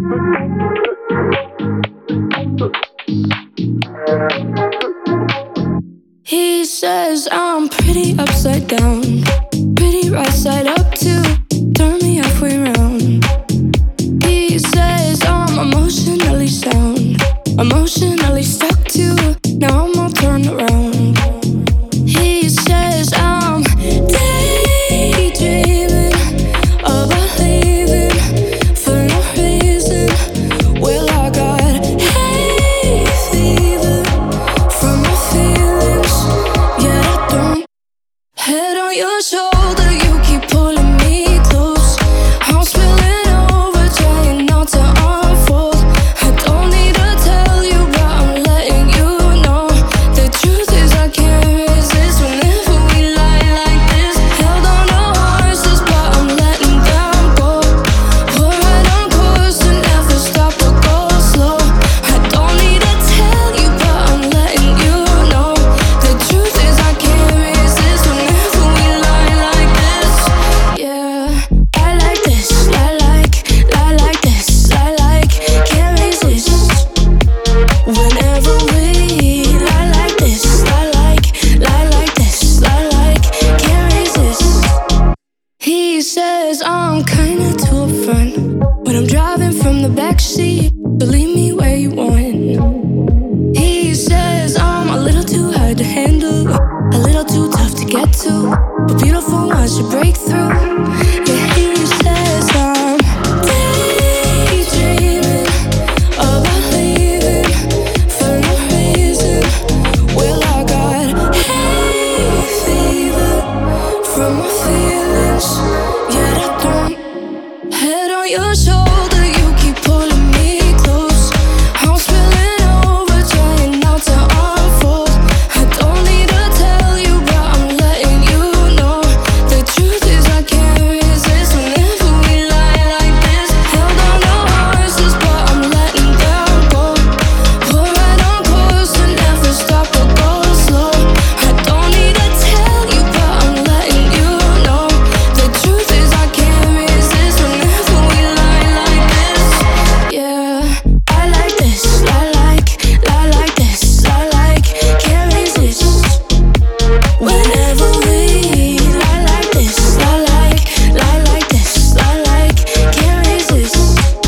He says I'm pretty upside down, pretty right side up too. Turn me halfway round. He says I'm emotionally sound, emotionally stuck too. Now I'm all turned around. He says I'm daydreaming about leaving for no reason. Well, I got hay fever from my feelings. Yeah, I don't. Head on your shoulder, you keep pulling me close. I'm spilling over, trying not to unfold. I don't need to tell you, but I'm letting you know. The truth is I can't resist whenever we lie like this. Held on to horses, but I'm letting them go. We're right on course to never stop or go slow. I don't need to tell you, but I'm letting you know. The truth is I can't resist whenever we lie like this. Yeah, I like this, I like this, I like, can't resist. Whenever we lie like this, I like this, I like, can't resist. He says I'm kinda too upfront when I'm driving from the backseat, so leave me where you want. He says I'm a little too hard to handle, a little too tough to get to, but beautiful ones should break through. Yeah, he says I'm daydreaming about leaving for no reason. Well, I got hay fever from my feelings. Yeah, I don't. Head on your shoulder, you keep pulling me close. I'm spilling over, trying not to unfold. I don't need to tell you, but I'm letting you know. The truth is I can't resist whenever we lie like this. Held on to horses, but I'm letting them go. We're right on course to never stop or go slow. I don't need to tell you, but I'm letting you know. The truth is I can't resist whenever we lie like this. Yeah, I like this, I like this, I like, can't resist. Whenever we lie like this, I like this, I like, can't resist.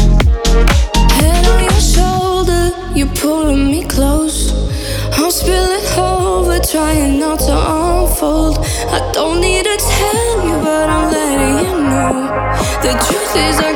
Head on your shoulder, you're pulling me close. I'm spilling over, trying not to unfold. I don't need to tell you, but I'm letting you know. The truth is